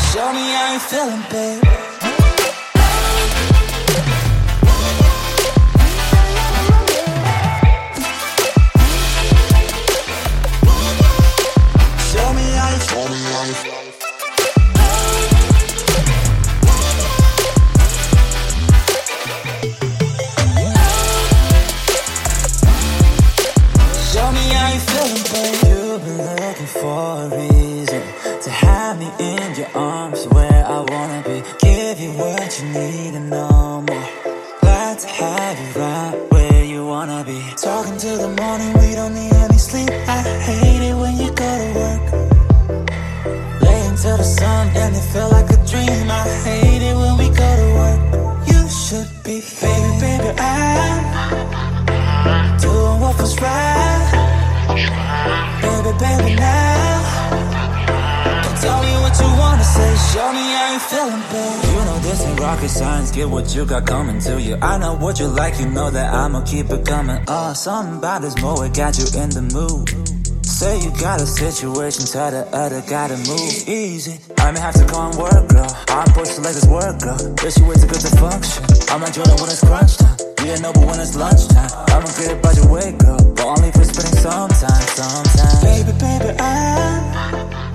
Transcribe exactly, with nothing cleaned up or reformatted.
Show me how you feeling, babe. Show me how you, show me how you feel. Show me how you feeling, babe. You've been looking for a reason to have me in your arms, where I wanna be. Give you what you need and no more. Glad to have you right where you wanna be. Talking till the morning, we don't need any sleep. I hate it when you go to work, laying till the sun and it feel like a dream. I hate it when we go to work. You should be, baby, baby, I'm doing what was right. Baby, baby, now tell me what you wanna say. Show me how you feeling, babe. You know this ain't rocket science. Get what you got coming to you. I know what you like, you know that I'ma keep it coming. Oh, something about this mood got you in the mood. Say you got a situation, tell the other guy to move easy. I may have to go and work, girl. I'm supposed to let this work, girl. This you way too good to function. I'm enjoying when it's crunch time. We ain't know, but when it's lunchtime, I'ma get it by your way, girl, but only for spending some time, some time. Baby, baby, I'm